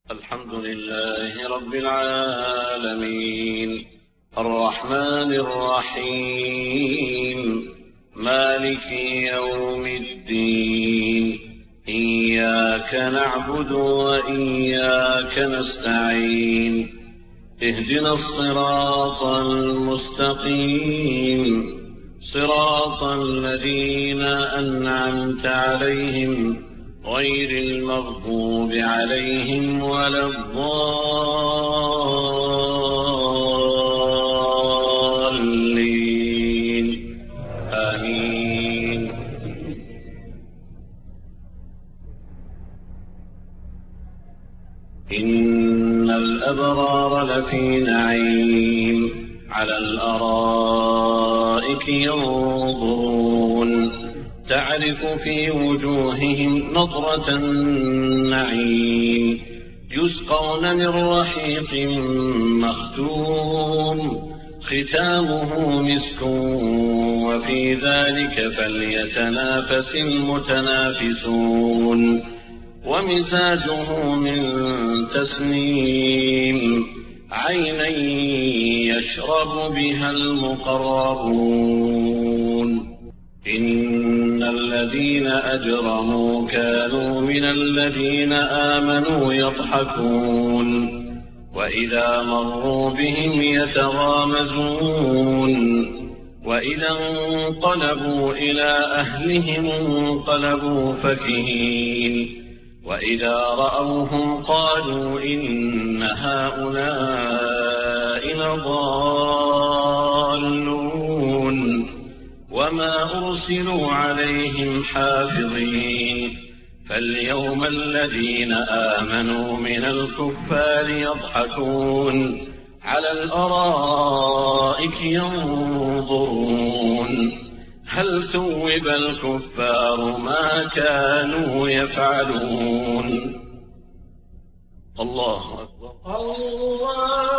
الحمد لله رب العالمين الرحمن الرحيم مالك يوم الدين إياك نعبد وإياك نستعين اهدنا الصراط المستقيم صراط الذين أنعمت عليهم غير المغضوب عليهم ولا الضالين آمين. إن الأبرار لفي نعيم على الأرائك ينظرون تعرف في وجوههم نضرة النعيم يسقون من رحيق مختوم ختامه مسك وفي ذلك فليتنافس المتنافسون ومزاجه من تسنيم عينا يشرب بها المقربون إن الذين أجرموا كانوا من الذين آمنوا يضحكون وإذا مروا بهم يتغامزون وإذا انقلبوا إلى أهلهم انقلبوا فكهين وإذا رأوهم قالوا إن هؤلاء لضالون وما أرسلوا عليهم حافظين فاليوم الذين آمنوا من الكفار يضحكون على الأرائك ينظرون هل ثوب الكفار ما كانوا يفعلون. الله أكبر. الله